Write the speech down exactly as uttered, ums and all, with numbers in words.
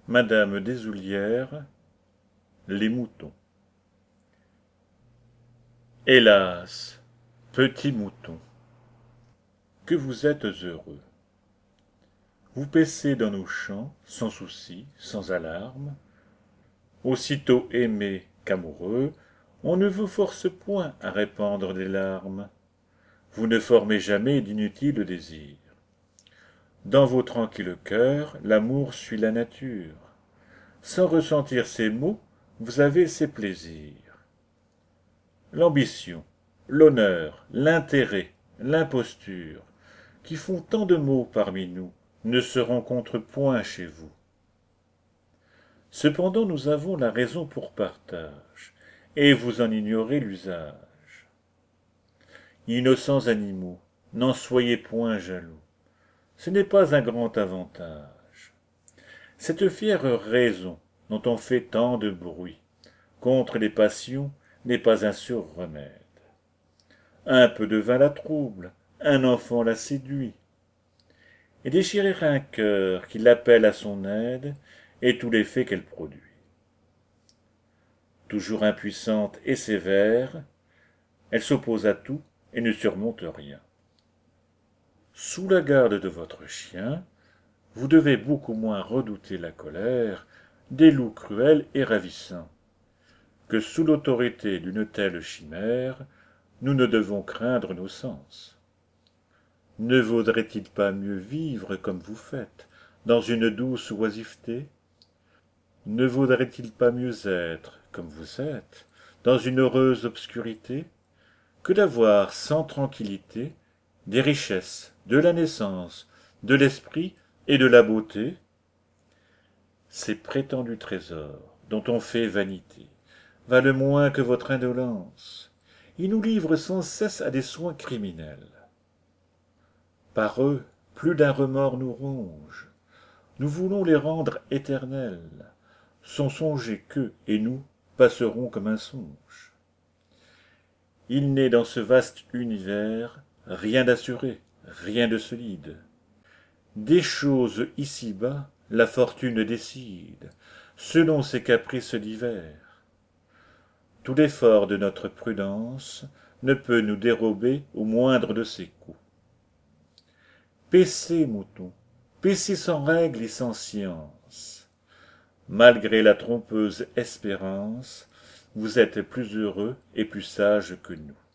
Madame Deshoulières, les moutons. Hélas, petits moutons, que vous êtes heureux. Vous paissez dans nos champs, sans souci, sans alarme. Aussitôt aimés qu'amoureux, on ne vous force point à répandre des larmes. Vous ne formez jamais d'inutiles désirs. Dans vos tranquilles cœurs, l'amour suit la nature. Sans ressentir ses maux, vous avez ses plaisirs. L'ambition, l'honneur, l'intérêt, l'imposture, qui font tant de maux parmi nous, ne se rencontrent point chez vous. Cependant nous avons la raison pour partage, et vous en ignorez l'usage. Innocents animaux, n'en soyez point jaloux, ce n'est pas un grand avantage. Cette fière raison, dont on fait tant de bruit, contre les passions, n'est pas un sûr remède. Un peu de vin la trouble, un enfant la séduit. Et déchirer un cœur qui l'appelle à son aide est tout l'effet qu'elle produit. Toujours impuissante et sévère, elle s'oppose à tout et ne surmonte rien. Sous la garde de votre chien, vous devez beaucoup moins redouter la colère des loups cruels et ravissants, que sous l'autorité d'une telle chimère, nous ne devons craindre nos sens. Ne vaudrait-il pas mieux vivre comme vous faites, dans une douce oisiveté? Ne vaudrait-il pas mieux être, comme vous êtes, dans une heureuse obscurité, que d'avoir sans tranquillité des richesses, de la naissance, de l'esprit et de la beauté? Ces prétendus trésors, dont on fait vanité, valent moins que votre indolence. Ils nous livrent sans cesse à des soins criminels. Par eux, plus d'un remords nous ronge. Nous voulons les rendre éternels, sans songer qu'eux et nous passerons comme un songe. Il n'est dans ce vaste univers rien d'assuré, rien de solide. Des choses ici-bas, la fortune décide, selon ses caprices divers. Tout l'effort de notre prudence ne peut nous dérober au moindre de ses coups. Paissez, moutons, paissez sans règle et sans science. Malgré la trompeuse espérance, vous êtes plus heureux et plus sages que nous.